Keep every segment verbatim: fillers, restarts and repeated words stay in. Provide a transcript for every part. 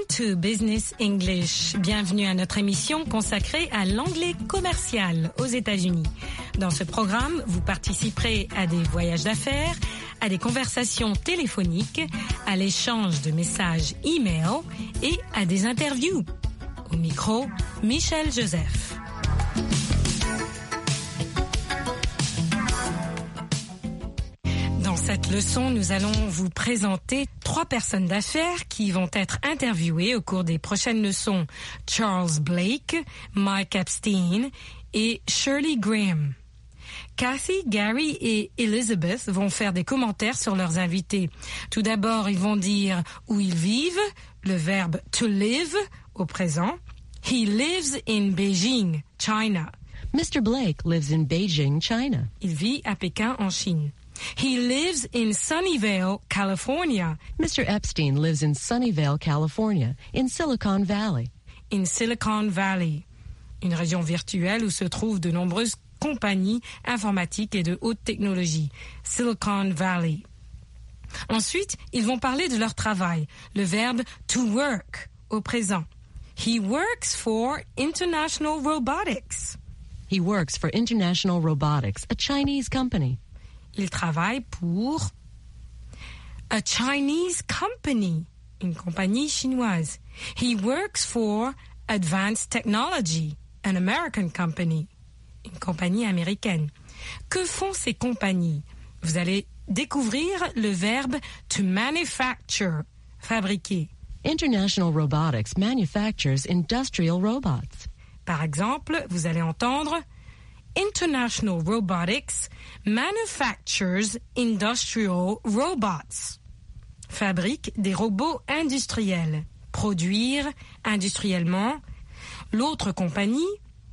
to Business English. Bienvenue à notre émission consacrée à l'anglais commercial aux États-Unis. Dans ce programme, vous participerez à des voyages d'affaires, à des conversations téléphoniques, à l'échange de messages e-mail et à des interviews. Au micro, Michel Joseph. Dans cette leçon, nous allons vous présenter trois personnes d'affaires qui vont être interviewées au cours des prochaines leçons. Charles Blake, Mike Epstein et Shirley Graham. Kathy, Gary et Elizabeth vont faire des commentaires sur leurs invités. Tout d'abord, ils vont dire où ils vivent, le verbe to live au présent. He lives in Beijing, China. Mister Blake lives in Beijing, China. Il vit à Pékin, en Chine. He lives in Sunnyvale, California. Mister Epstein lives in Sunnyvale, California, in Silicon Valley. In Silicon Valley, une région virtuelle où se trouvent de nombreuses compagnies informatiques et de haute technologie. Silicon Valley. Ensuite, ils vont parler de leur travail, le verbe to work au présent. He works for International Robotics. He works for International Robotics, a Chinese company. Il travaille pour a Chinese company, une compagnie chinoise. He works for Advanced Technology, an American company, une compagnie américaine. Que font ces compagnies? Vous allez découvrir le verbe to manufacture, fabriquer. International Robotics manufactures industrial robots. Par exemple, vous allez entendre International Robotics manufactures industrial robots. Fabrique des robots industriels. Produire industriellement. L'autre compagnie,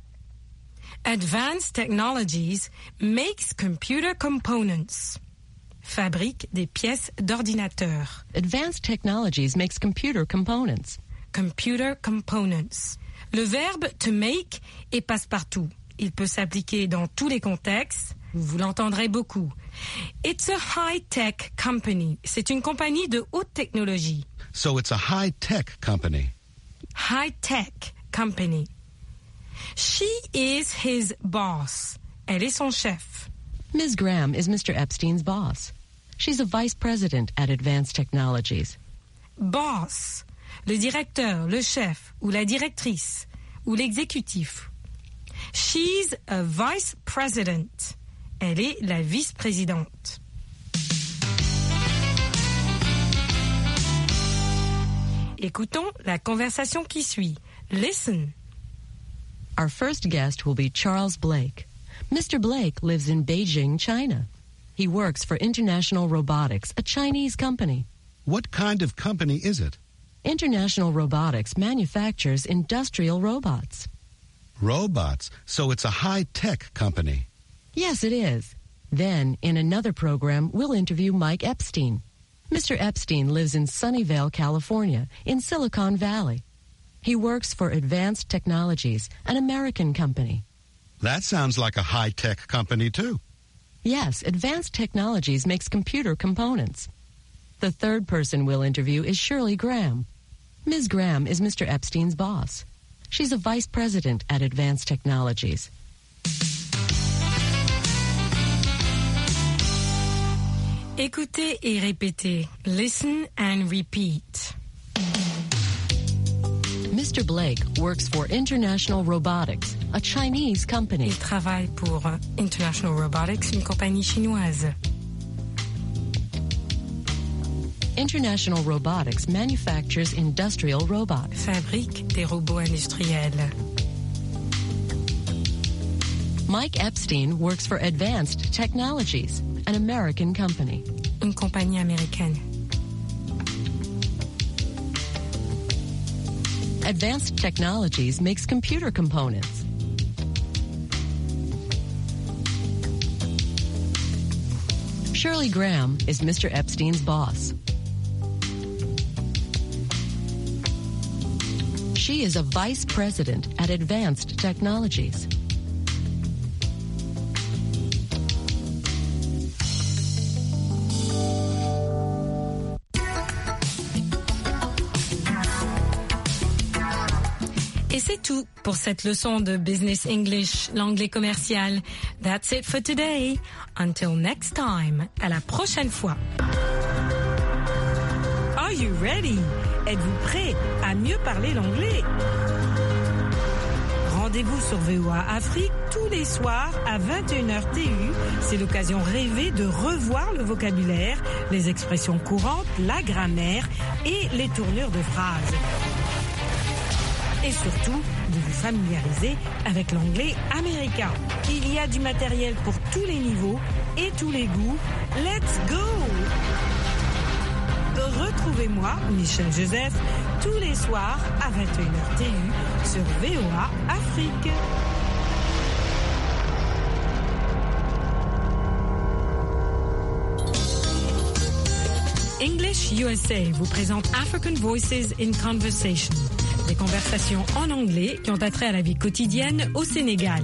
Advanced Technologies, makes computer components. Fabrique des pièces d'ordinateur. Advanced Technologies makes computer components. Computer components. Le verbe to make est passe-partout. Il peut s'appliquer dans tous les contextes. Vous l'entendrez beaucoup. It's a high-tech company. C'est une compagnie de haute technologie. So it's a high-tech company. High-tech company. She is his boss. Elle est son chef. Miz Graham is Mister Epstein's boss. She's a vice president at Advanced Technologies. Boss. Le directeur, le chef, ou la directrice, ou l'exécutif. She's a vice president. Elle est la vice-présidente. Écoutons la conversation qui suit. Listen. Our first guest will be Charles Blake. Mister Blake lives in Beijing, China. He works for International Robotics, a Chinese company. What kind of company is it? International Robotics manufactures industrial robots. Robots, so it's a high-tech company. Yes, it is. Then, in another program, we'll interview Mike Epstein. Mister Epstein lives in Sunnyvale, California, in Silicon Valley. He works for Advanced Technologies, an American company. That sounds like a high-tech company, too. Yes, Advanced Technologies makes computer components. The third person we'll interview is Shirley Graham. Miz Graham is Mister Epstein's boss. She's a vice president at Advanced Technologies. Écoutez et répétez. Listen and repeat. Mister Blake works for International Robotics, a Chinese company. Il travaille pour International Robotics, une compagnie chinoise. International Robotics manufactures industrial robots. Fabrique des robots industriels. Mike Epstein works for Advanced Technologies, an American company. Une compagnie américaine. Advanced Technologies makes computer components. Shirley Graham is Mister Epstein's boss. She is a vice president at Advanced Technologies. C'est tout pour cette leçon de Business English, l'anglais commercial. That's it for today. Until next time. À la prochaine fois. Are you ready? Êtes-vous prêt à mieux parler l'anglais? Rendez-vous sur V O A Afrique tous les soirs à vingt et une heures T U. C'est l'occasion rêvée de revoir le vocabulaire, les expressions courantes, la grammaire et les tournures de phrases. Et surtout, de vous familiariser avec l'anglais américain. Il y a du matériel pour tous les niveaux et tous les goûts. Let's go! Retrouvez-moi, Michel Joseph, tous les soirs à vingt et une heures T U sur V O A Afrique. English U S A vous présente African Voices in Conversation, des conversations en anglais qui ont attrait à la vie quotidienne au Sénégal.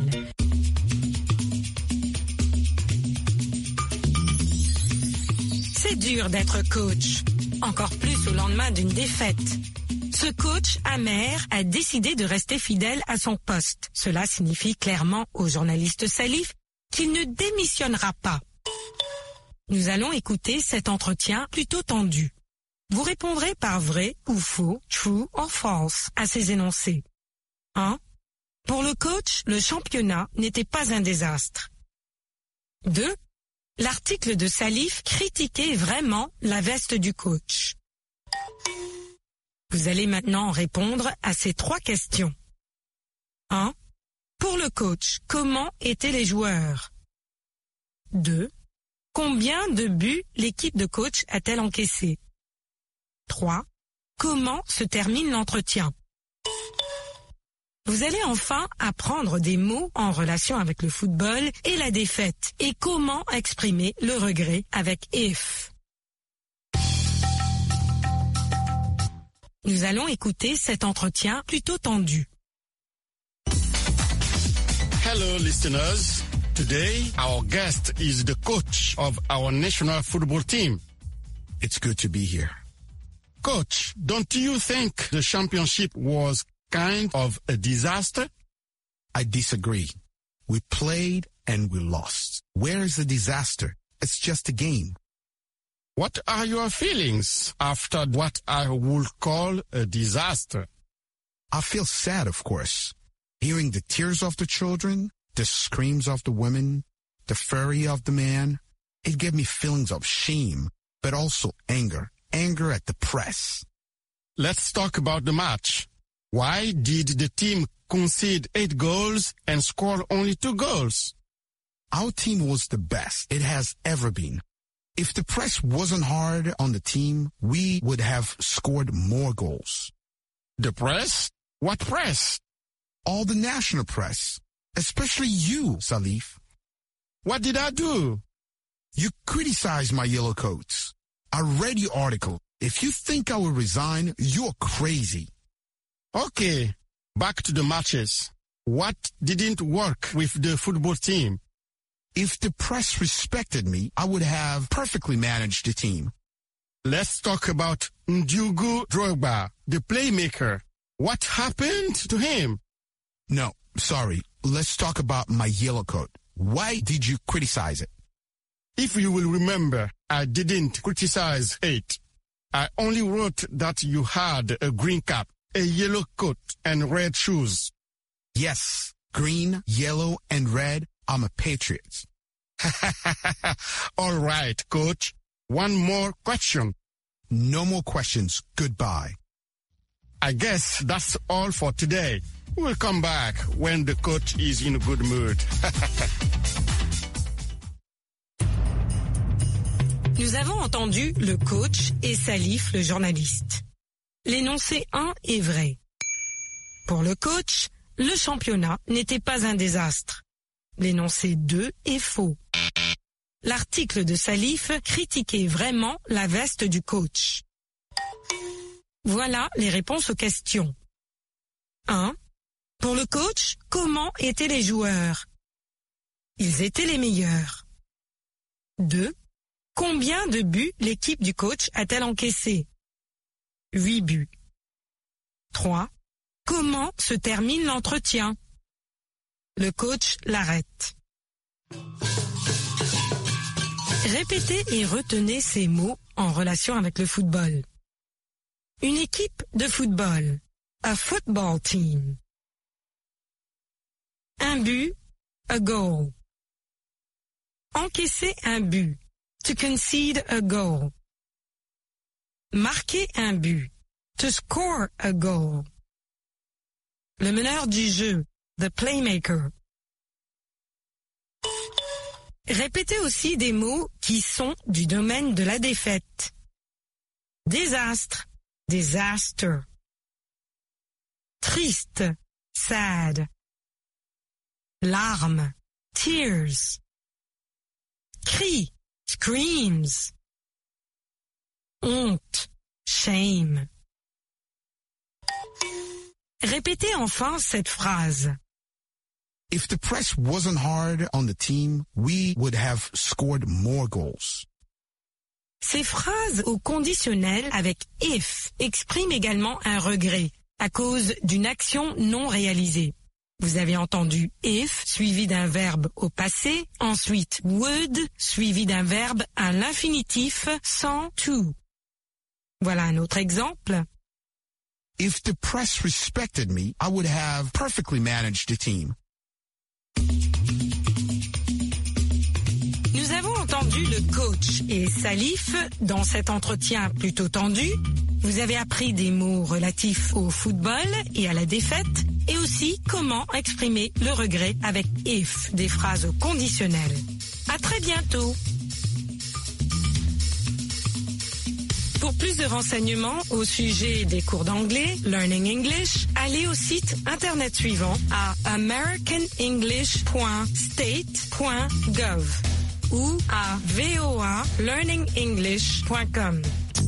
C'est dur d'être coach, encore plus au lendemain d'une défaite. Ce coach amer a décidé de rester fidèle à son poste. Cela signifie clairement au journaliste Salif qu'il ne démissionnera pas. Nous allons écouter cet entretien plutôt tendu. Vous répondrez par vrai ou faux, true or false, à ces énoncés. un. Pour le coach, le championnat n'était pas un désastre. deux. L'article de Salif critiquait vraiment la veste du coach. Vous allez maintenant répondre à ces trois questions. un. Pour le coach, comment étaient les joueurs? deux. Combien de buts l'équipe de coach a-t-elle encaissé? trois. Comment se termine l'entretien? Vous allez enfin apprendre des mots en relation avec le football et la défaite et comment exprimer le regret avec if. Nous allons écouter cet entretien plutôt tendu. Hello, listeners. Today, our guest is the coach of our national football team. It's good to be here. Coach, don't you think the championship was kind of a disaster? I disagree. We played and we lost. Where is the disaster? It's just a game. What are your feelings after what I would call a disaster? I feel sad, of course. Hearing the tears of the children, the screams of the women, the fury of the man, it gave me feelings of shame, but also anger. Anger at the press. Let's talk about the match. Why did the team concede eight goals and score only two goals? Our team was the best it has ever been. If the press wasn't hard on the team, we would have scored more goals. The press? What press? All the national press. Especially you, Salif. What did I do? You criticized my yellow coats. I read your article. If you think I will resign, you're crazy. Okay, back to the matches. What didn't work with the football team? If the press respected me, I would have perfectly managed the team. Let's talk about Ndiogu Drogba, the playmaker. What happened to him? No, sorry. Let's talk about my yellow coat. Why did you criticize it? If you will remember, I didn't criticize it. I only wrote that you had a green cap, a yellow coat, and red shoes. Yes, green, yellow, and red. I'm a patriot. All right, coach. One more question. No more questions. Goodbye. I guess that's all for today. We'll come back when the coach is in a good mood. Nous avons entendu le coach et Salif, le journaliste. L'énoncé un est vrai. Pour le coach, le championnat n'était pas un désastre. L'énoncé deux est faux. L'article de Salif critiquait vraiment la veste du coach. Voilà les réponses aux questions. un. Pour le coach, comment étaient les joueurs? Ils étaient les meilleurs. deux. Combien de buts l'équipe du coach a-t-elle encaissé? huit buts. trois. Comment se termine l'entretien? Le coach l'arrête. Répétez et retenez ces mots en relation avec le football. Une équipe de football. A football team. Un but. A goal. Encaisser un but. To concede a goal. Marquer un but. To score a goal. Le meneur du jeu. The playmaker. Répétez aussi des mots qui sont du domaine de la défaite. Désastre. Disaster. Triste. Sad. Larmes. Tears. Cri. Screams. Honte. Shame. Répétez enfin cette phrase. If the press wasn't hard on the team, we would have scored more goals. Ces phrases au conditionnel avec if expriment également un regret à cause d'une action non réalisée. Vous avez entendu if suivi d'un verbe au passé, ensuite would suivi d'un verbe à l'infinitif sans to. Voilà un autre exemple. If the press respected me, I would have perfectly managed the team. Nous avons entendu le coach et Salif dans cet entretien plutôt tendu. Vous avez appris des mots relatifs au football et à la défaite et aussi comment exprimer le regret avec if, des phrases conditionnelles. À très bientôt. Pour plus de renseignements au sujet des cours d'anglais, Learning English, allez au site internet suivant à american english point state point gov ou à v o a learning english point com.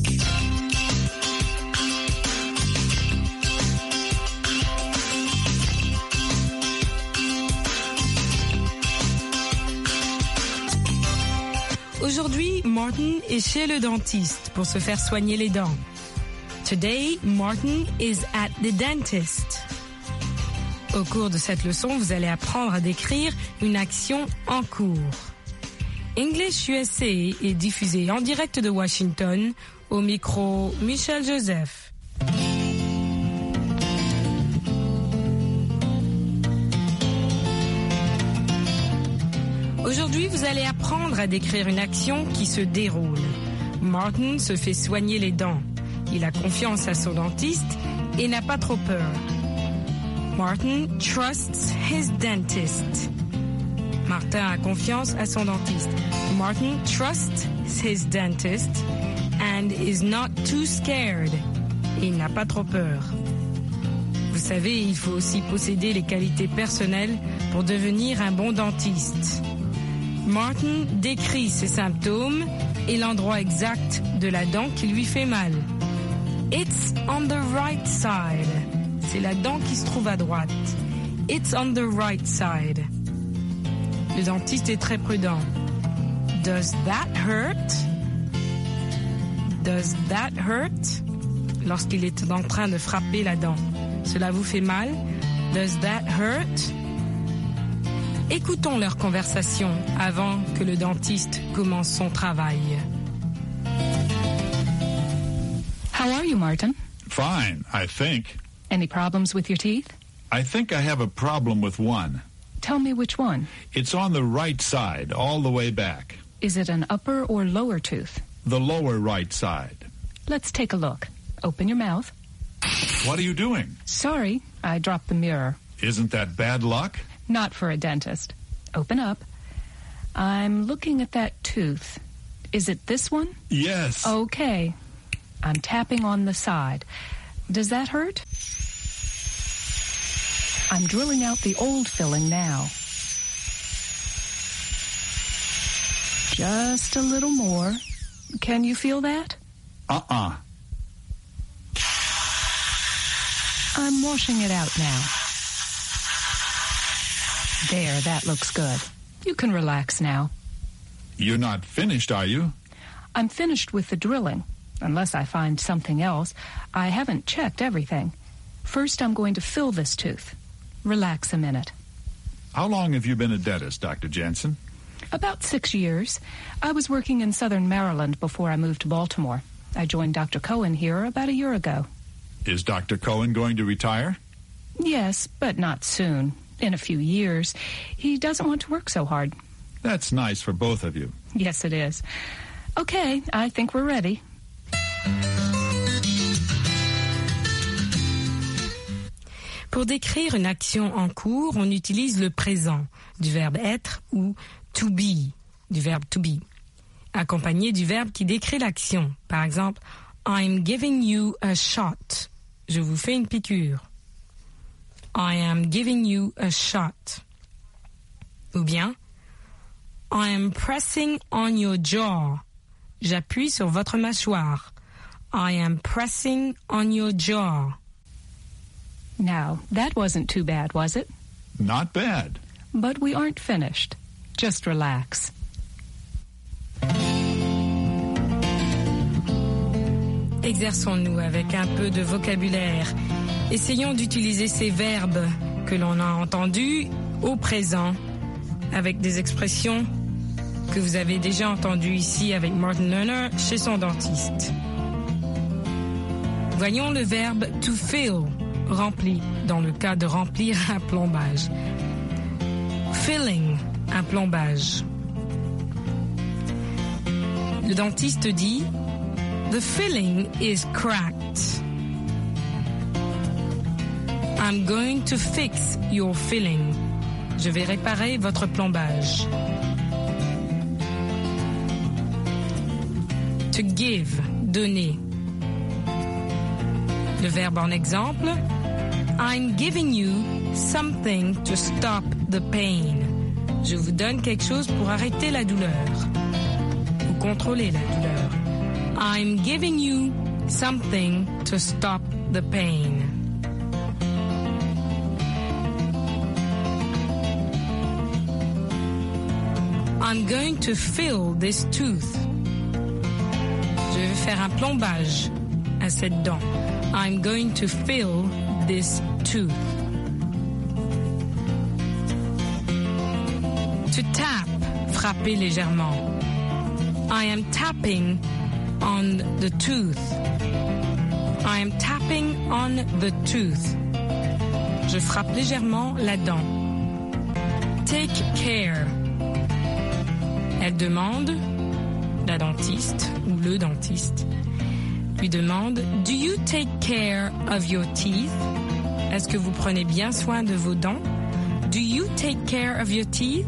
Aujourd'hui, Martin est chez le dentiste pour se faire soigner les dents. Today, Martin is at the dentist. Au cours de cette leçon, vous allez apprendre à décrire une action en cours. English U S A est diffusé en direct de Washington, au micro Michel Joseph. Aujourd'hui, vous allez apprendre à décrire une action qui se déroule. Martin se fait soigner les dents. Il a confiance à son dentiste et n'a pas trop peur. Martin trusts his dentist. Martin a confiance à son dentiste. Martin trusts his dentist and is not too scared. Et il n'a pas trop peur. Vous savez, il faut aussi posséder les qualités personnelles pour devenir un bon dentiste. Martin décrit ses symptômes et l'endroit exact de la dent qui lui fait mal. It's on the right side. C'est la dent qui se trouve à droite. It's on the right side. Le dentiste est très prudent. Does that hurt? Does that hurt? Lorsqu'il est en train de frapper la dent. Cela vous fait mal? Does that hurt? Écoutons leur conversation avant que le dentiste commence son travail. How are you, Martin? Fine, I think. Any problems with your teeth? I think I have a problem with one. Tell me which one. It's on the right side, all the way back. Is it an upper or lower tooth? The lower right side. Let's take a look. Open your mouth. What are you doing? Sorry, I dropped the mirror. Isn't that bad luck? Not for a dentist. Open up. I'm looking at that tooth. Is it this one? Yes. Okay. I'm tapping on the side. Does that hurt? I'm drilling out the old filling now. Just a little more. Can you feel that? Uh-uh. I'm washing it out now. There, that looks good. You can relax now. You're not finished, are you? I'm finished with the drilling, unless I find something else. I haven't checked everything. First, I'm going to fill this tooth. Relax a minute. How long have you been a dentist, Doctor Jensen? About six years. I was working in southern Maryland before I moved to Baltimore. I joined Doctor Cohen here about a year ago. Is Doctor Cohen going to retire? Yes, but not soon. In a few years. He doesn't want to work so hard. That's nice for both of you. Yes, it is. Okay, I think we're ready. Pour décrire une action en cours, on utilise le présent du verbe être ou to be du verbe to be, accompagné du verbe qui décrit l'action. Par exemple, I'm giving you a shot. Je vous fais une piqûre. I am giving you a shot. Ou bien, I am pressing on your jaw. J'appuie sur votre mâchoire. I am pressing on your jaw. Now, that wasn't too bad, was it? Not bad. But we aren't finished. Just relax. Exerçons-nous avec un peu de vocabulaire. Essayons d'utiliser ces verbes que l'on a entendus au présent avec des expressions que vous avez déjà entendues ici avec Martin Lerner chez son dentiste. Voyons le verbe to fill, rempli, dans le cas de remplir un plombage. Filling, un plombage. Le dentiste dit « The filling is cracked ». I'm going to fix your filling. Je vais réparer votre plombage. To give, donner. Le verbe en exemple, I'm giving you something to stop the pain. Je vous donne quelque chose pour arrêter la douleur ou contrôler la douleur. I'm giving you something to stop the pain. I'm going to fill this tooth. Je vais faire un plombage à cette dent. I'm going to fill this tooth. To tap, frapper légèrement. I am tapping on the tooth. I am tapping on the tooth. Je frappe légèrement la dent. Take care. Elle demande, la dentiste ou le dentiste, lui demande « Do you take care of your teeth ?» Est-ce que vous prenez bien soin de vos dents? Do you take care of your teeth?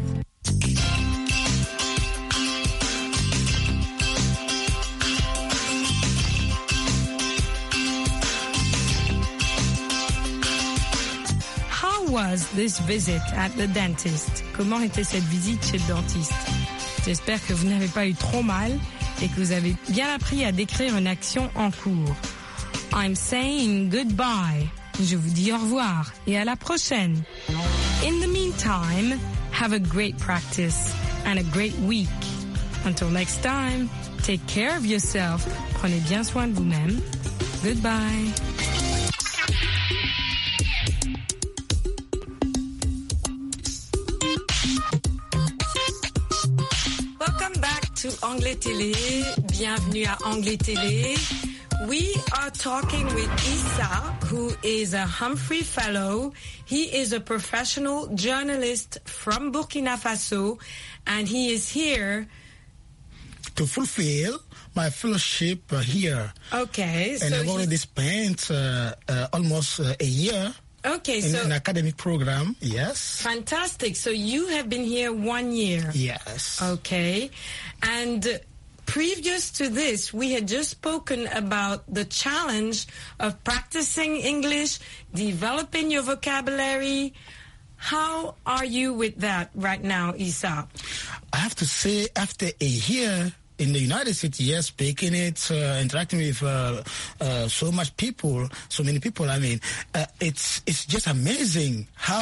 How was this visit at the dentist? Comment était cette visite chez le dentiste? J'espère que vous n'avez pas eu trop mal et que vous avez bien appris à décrire une action en cours. I'm saying goodbye. Je vous dis au revoir et à la prochaine. In the meantime, have a great practice and a great week. Until next time, take care of yourself. Prenez bien soin de vous-même. Goodbye. To Anglais Télé, bienvenue à Anglais Télé. We are talking with Issa, who is a Humphrey Fellow. He is a professional journalist from Burkina Faso, and he is here to fulfill my fellowship uh, here. Okay. And so I've already spent uh, uh, almost uh, a year. Okay, in so an academic program, yes. Fantastic. So you have been here one year. Yes. Okay. And previous to this, we had just spoken about the challenge of practicing English, developing your vocabulary. How are you with that right now, Issa? I have to say, after a year in the United States, yes, speaking it, uh, interacting with uh, uh, so much people, so many people, I mean, uh, it's it's just amazing how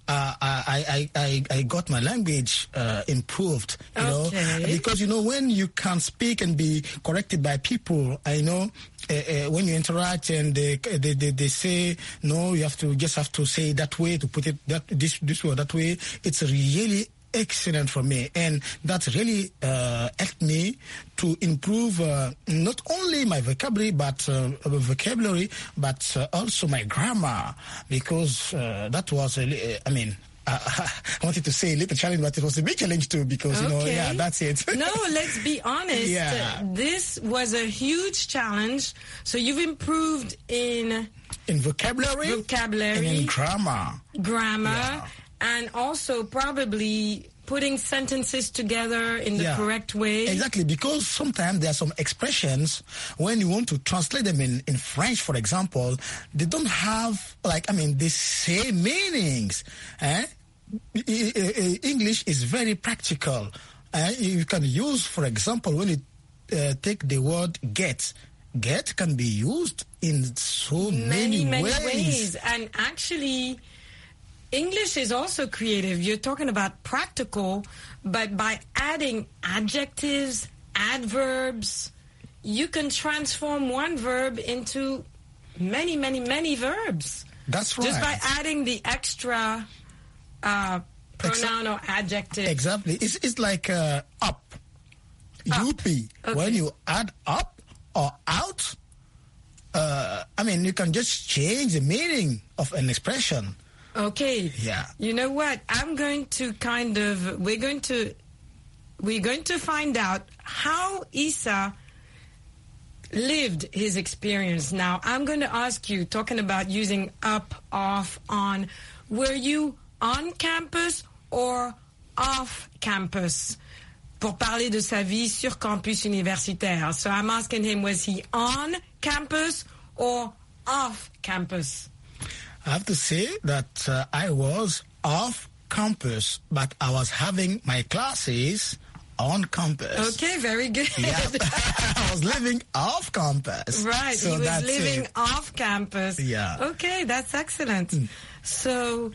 uh, I, I, I, I got my language uh, improved, you Okay. know, because, you know, when you can speak and be corrected by people, I know uh, uh, when you interact and they, they, they, they say, no, you have to just have to say that way, to put it that this, this way or that way, it's really excellent for me, and that really uh, helped me to improve uh, not only my vocabulary but uh, vocabulary but uh, also my grammar, because uh, that was a li- I mean uh, I wanted to say a little challenge, but it was a big challenge too, because you know Okay. yeah that's it. No, let's be honest. Yeah. This was a huge challenge. So you've improved in in vocabulary, vocabulary, and in grammar. grammar, Yeah. and also probably putting sentences together in the Yeah. correct way. Exactly, because sometimes there are some expressions, when you want to translate them in, in French, for example, they don't have, like, I mean, the same meanings. Eh? I- I- I- English is very practical. Eh? You can use, for example, when you uh, take the word get, get can be used in so many, many, many ways. ways. And actually, English is also creative. You're talking about practical, but by adding adjectives, adverbs, you can transform one verb into many, many, many verbs. That's right. Just by adding the extra uh, pronoun or adjective. Exactly. It's, it's like uh, up. Up. Youppi. Okay. When you add up or out, uh, I mean, you can just change the meaning of an expression. Okay. Yeah. You know what? I'm going to kind of we're going to we're going to find out how Issa lived his experience. Now, I'm going to ask you, talking about using up, off, on, were you on campus or off campus? Pour parler de sa vie sur campus universitaire. So I'm asking him, was he on campus or off campus? I have to say that uh, I was off campus, but I was having my classes on campus. Okay, very good. Yeah. I was living off campus. Right, So he was that's living it. off campus. Yeah. Okay, that's excellent. So,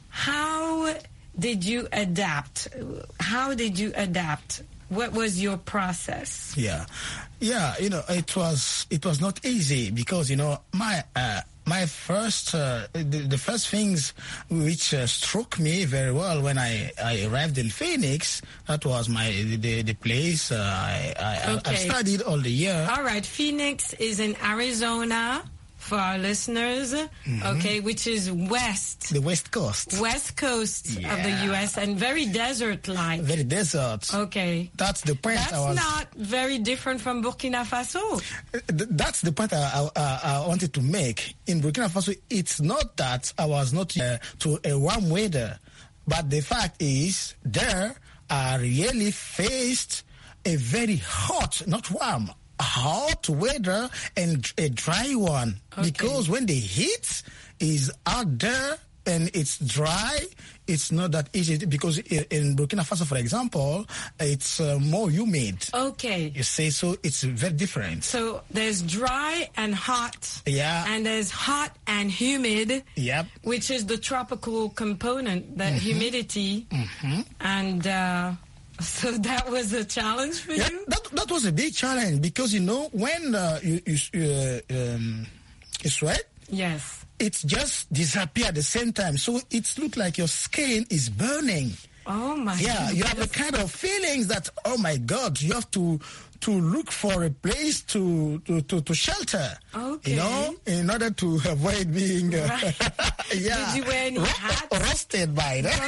how did you adapt? How did you adapt? What was your process? Yeah, yeah. You know, it was it was not easy, because you know my uh, my first uh, the, the first things which uh, struck me very well when I, I arrived in Phoenix, that was my the the place uh, I I, Okay. I studied all the year. All right, Phoenix is in Arizona for our listeners, okay, which is west, The West Coast, west coast of the Yeah. U S and very desert-like. very desert. Okay. That's the point. That's I was. not very different from Burkina Faso. Th- That's the point I, I, I wanted to make. In Burkina Faso, it's not that I was not uh, to a warm weather, but the fact is there I really faced a very hot, not warm, hot weather and a dry one. Okay. Because when the heat is out there and it's dry, it's not that easy, because i- in Burkina Faso, for example, it's uh, more humid. Okay. You say so, it's very different. So there's dry and hot. Yeah. And there's hot and humid. Yep. Which is the tropical component, the humidity. And uh, so that was a challenge for Yeah, you? that that was a big challenge, because you know when uh, you you, uh, um, you sweat, Yes. it just disappear at the same time. So it looks like your skin is burning. Oh my Yeah, you have a goodness. kind of feelings that, oh my God, you have to to look for a place to to, to, to shelter. Okay. You know, in order to avoid being uh, Right. yeah, Did you wear any ro- hats? roasted by that.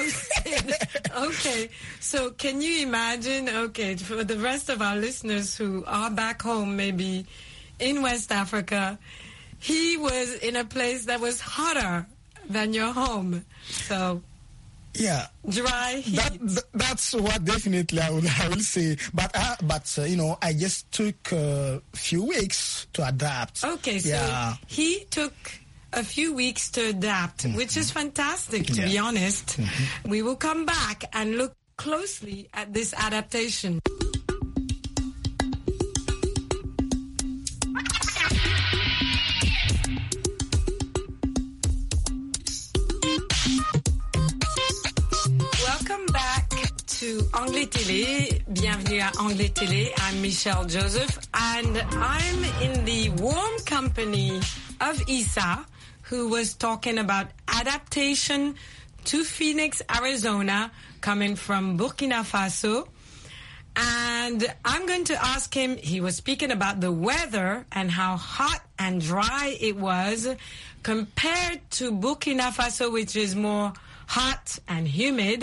Okay, so can you imagine, okay, for the rest of our listeners who are back home, maybe in West Africa, he was in a place that was hotter than your home. So, Yeah. dry heat. That, th- that's what definitely I will, I will say. But uh, but uh, you know, I just took a few weeks to adapt. Okay, so yeah, he took a few weeks to adapt, which is fantastic, to be Yeah. honest. We will come back and look closely at this adaptation. to Anglais Télé. Bienvenue à Anglais Télé. I'm Michelle Joseph, and I'm in the warm company of Issa, who was talking about adaptation to Phoenix, Arizona, coming from Burkina Faso. And I'm going to ask him, he was speaking about the weather and how hot and dry it was compared to Burkina Faso, which is more hot and humid.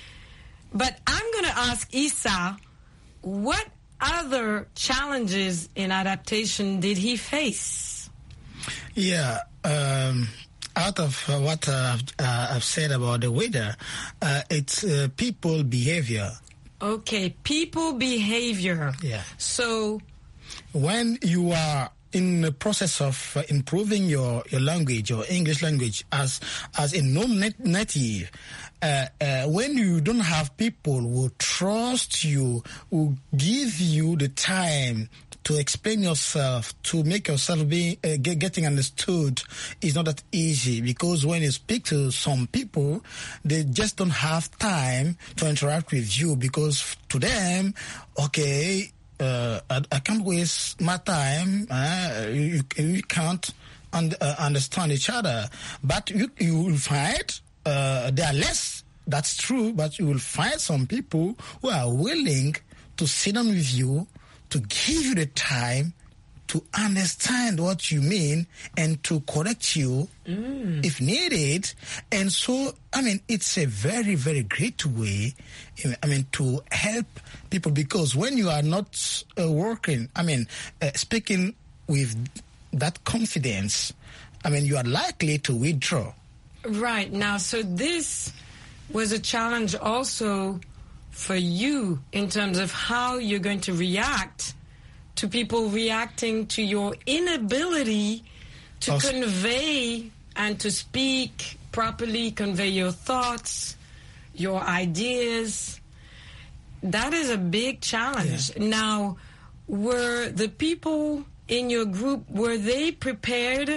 But I'm going to ask Issa, what other challenges in adaptation did he face? Yeah, um, out of uh, what uh, uh, I've said about the weather, uh, it's uh, people behavior. Okay, people behavior. Yeah. So when you are in the process of uh, improving your, your language, your English language, as as a non-native, uh, uh, when you don't have people who trust you, who give you the time to explain yourself, to make yourself be uh, get, getting understood, is not that easy, because when you speak to some people, they just don't have time to interact with you, because to them, okay, uh, I, I can't waste my time. Uh, you, you can't un- uh, understand each other, but you, you will find uh, there are less. That's true, but you will find some people who are willing to sit down with you, to give you the time to understand what you mean and to correct you mm. if needed. And so, I mean, it's a very, very great way, I mean, to help people, because when you are not uh, working, I mean, uh, speaking with that confidence, I mean, you are likely to withdraw. Right. Now, so this was a challenge also for you in terms of how you're going to react to people reacting to your inability to also convey and to speak properly, convey your thoughts, your ideas. That is a big challenge. Yeah. Now, were the people in your group, were they prepared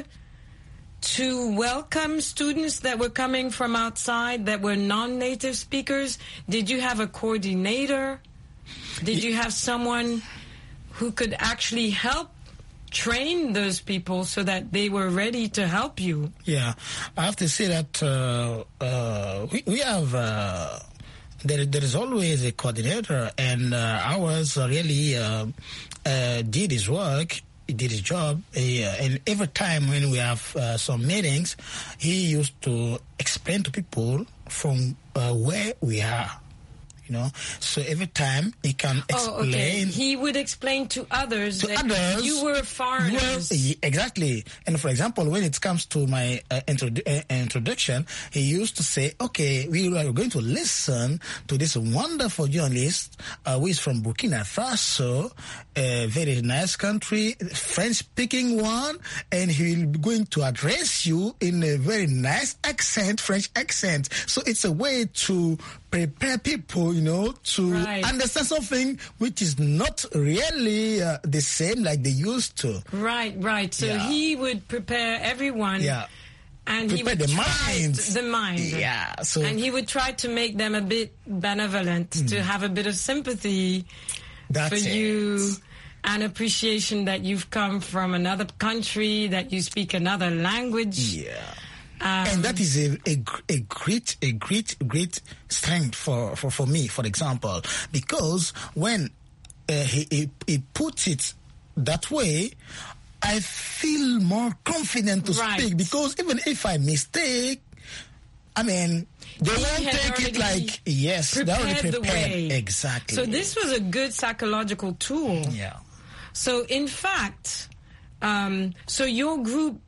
to welcome students that were coming from outside that were non-native speakers? Did you have a coordinator? Did you have someone who could actually help train those people so that they were ready to help you? Yeah, I have to say that uh, uh, we, we have, uh, there, there is always a coordinator, and uh, ours really uh, uh, did his work. He did his job, he, uh, and every time when we have uh, some meetings, he used to explain to people from uh, where we are, you know. So every time he can explain. Oh, okay. He would explain to others to that others, you were foreigners. Well, exactly. And for example, when it comes to my uh, introdu- uh, introduction, he used to say, okay, we are going to listen to this wonderful journalist uh, who is from Burkina Faso, a very nice country, French-speaking one, and he will be going to address you in a very nice accent, French accent. So it's a way to prepare people, you know, to right. understand something which is not really uh, the same like they used to. Right, right. So yeah. he would prepare everyone. Yeah. And prepare he would the try mind. The mind. Yeah. So and he would try to make them a bit benevolent, mm. to have a bit of sympathy That's for it. you, and appreciation that you've come from another country, that you speak another language. Yeah. Um, and that is a, a, a great, a great, great strength for, for, for me, for example, because when uh, he, he, he puts it that way, I feel more confident to right. speak, because even if I mistake, I mean, they he won't take it like, yes, they already prepared. The way. Exactly. So this was a good psychological tool. Yeah. So in fact, um, so your group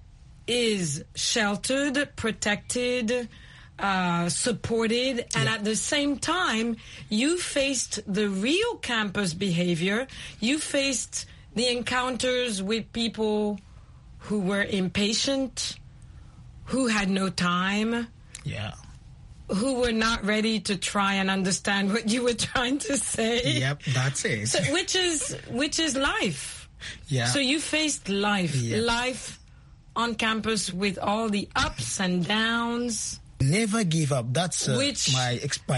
is sheltered, protected, uh, supported, and yeah. at the same time, you faced the real campus behavior. You faced the encounters with people who were impatient, who had no time, yeah, who were not ready to try and understand what you were trying to say. Yep, that's it. So, which is which is life. Yeah. So you faced life, yeah. life on campus with all the ups and downs. Never give up. That's uh, Which, my, my